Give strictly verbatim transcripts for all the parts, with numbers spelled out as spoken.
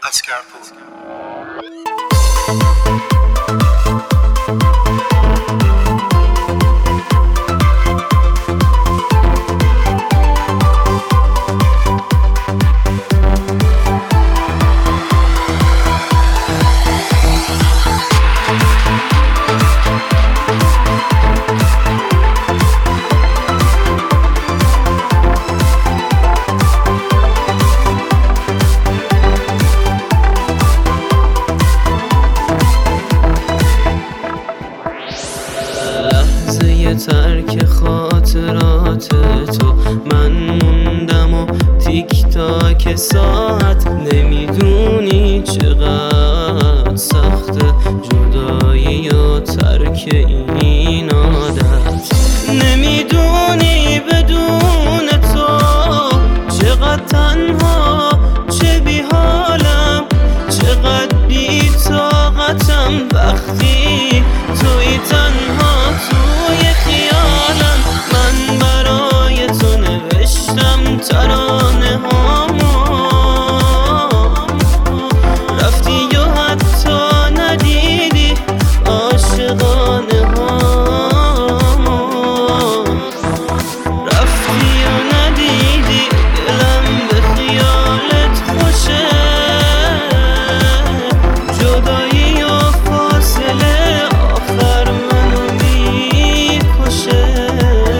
اسکرپور. ترک خاطرات تو من موندم و تیک تاک ساعت، نمیدونی چقدر سخت جدایی و ترک این عادت. نمیدونی بدون تو چقدر تنها، چه بی حالم، چقدر بی طاقتم وقتی توی تنها توی خیالم. من برای تو نوشتم ترانه هامو، رفتی و حتی ندیدی عاشقانه هامو، رفتی و ندیدی دلم به خیالت خوشه. جدایی و فاصله آخر منو میکشه.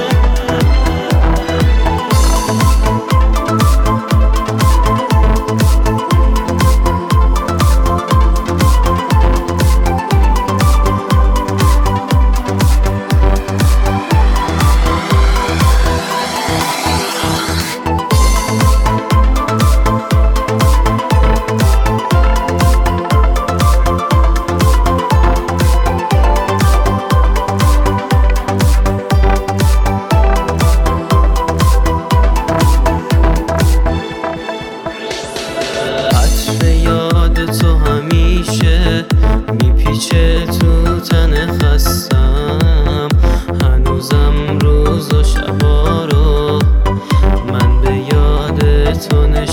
تو همیشه میپیچه تو تن خستم، هنوزم روز و شبا رو من به یاد تو